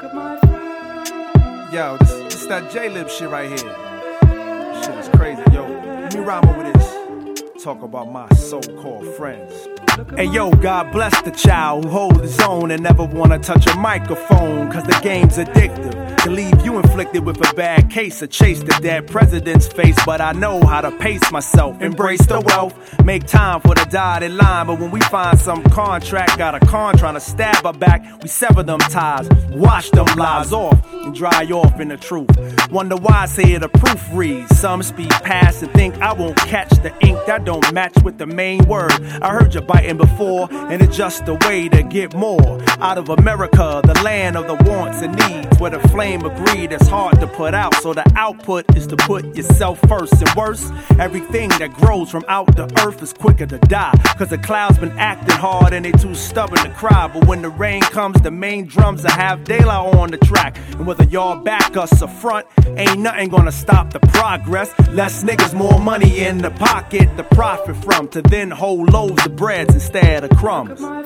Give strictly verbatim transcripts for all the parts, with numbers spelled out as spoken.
Yo, this, this that J-Lib shit right here. Shit is crazy, yo. Let me rhyme over this. Talk about my so-called friends. Hey yo, God bless the child who holds his own and never wanna touch a microphone, cause the game's addictive. To leave you inflicted with a bad case or chase the dead president's face. But I know how to pace myself, embrace the wealth, make time for the dotted line. But when we find some contract, got a con trying to stab her back, we sever them ties, wash them lies off and dry off in the truth. Wonder why I say the proof reads. Some speed past and think I won't catch the ink that don't match with the main word. I heard you biting before, and it's just a way to get more out of America, the land of the wants and needs, where the flame of greed is hard to put out. So the output is to put yourself first. And worse, everything that grows from out the earth is quicker to die, cause the clouds been acting hard and they too stubborn to cry. But when the rain comes, the main drums are half daylight on the track. And whether y'all back us or front, ain't nothing gonna stop the progress. Less niggas, more money in the pocket to profit from, to then hold loaves of breads instead of crumbs. Alright,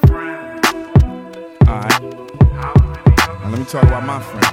now let me talk about my friend.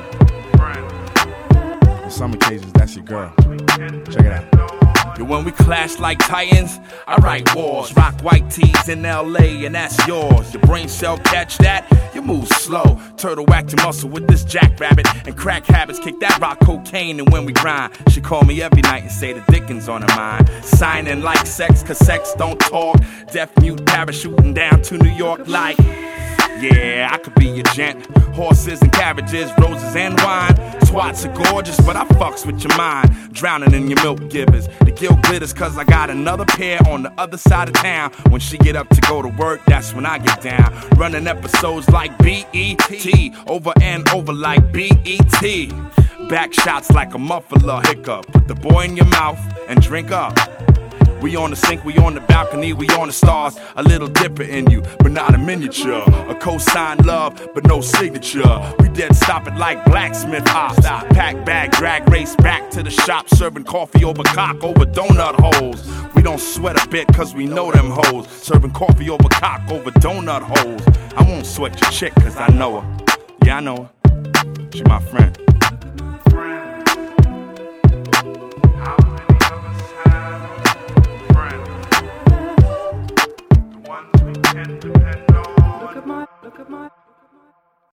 On some occasions, that's your girl. Check it out. Yo, when we clash like titans, I write wars. Rock white tees in L A and that's yours. Your brain cell catch that, you move slow. Turtle whack your muscle with this jackrabbit. And crack habits, kick that rock cocaine. And when we grind, she call me every night and say the Dickens on her mind. Signing like sex, cause sex don't talk. Deaf mute parachuting down to New York like, yeah, I could be your gent. Horses and carriages, roses and wine. Twats are gorgeous, but I fucks with your mind. Drowning in your milk givers. The guilt glitters cause I got another pair on the other side of town. When she get up to go to work, that's when I get down. Running episodes like B E T. Over and over like B E T. Back shots like a muffler hiccup. Put the boy in your mouth and drink up. We on the sink, we on the balcony, we on the stars. A little dipper in you, but not a miniature. A co-signed love, but no signature. We dead stop it like blacksmith hops. Pack bag, drag race back to the shop. Serving coffee over cock, over donut holes. We don't sweat a bit cause we know them hoes. Serving coffee over cock, over donut holes. I won't sweat your chick cause I know her. Yeah, I know her. She my friend.